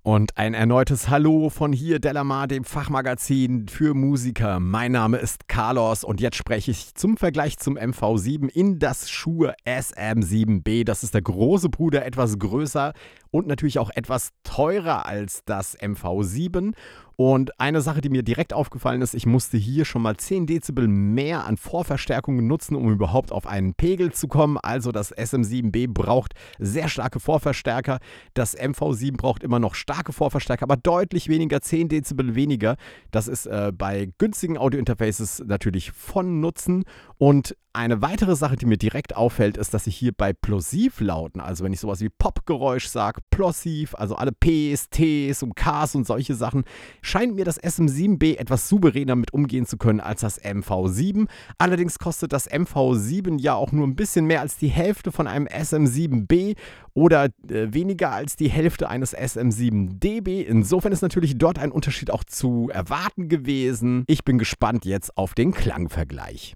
Und ein erneutes Hallo von hier, Delamar, dem Fachmagazin für Musiker. Mein Name ist Carlos und jetzt spreche ich zum Vergleich zum MV7 in das Shure SM7B. Das ist der große Bruder, etwas größer und natürlich auch etwas teurer als das MV7. Und eine Sache, die mir direkt aufgefallen ist, ich musste hier schon mal 10 Dezibel mehr an Vorverstärkung nutzen, um überhaupt auf einen Pegel zu kommen. Also das SM7B braucht sehr starke Vorverstärker. Das MV7 braucht immer noch starke Vorverstärker, aber deutlich weniger, 10 Dezibel weniger. Das ist bei günstigen Audiointerfaces natürlich von Nutzen. Und eine weitere Sache, die mir direkt auffällt, ist, dass ich hier bei Plosivlauten, also wenn ich sowas wie Popgeräusch sage, Plosiv, also alle Ps, Ts und Ks und solche Sachen, scheint mir das SM7B etwas souveräner mit umgehen zu können als das MV7. Allerdings kostet das MV7 ja auch nur ein bisschen mehr als die Hälfte von einem SM7B oder weniger als die Hälfte eines SM7DB. Insofern ist natürlich dort ein Unterschied auch zu erwarten gewesen. Ich bin gespannt jetzt auf den Klangvergleich.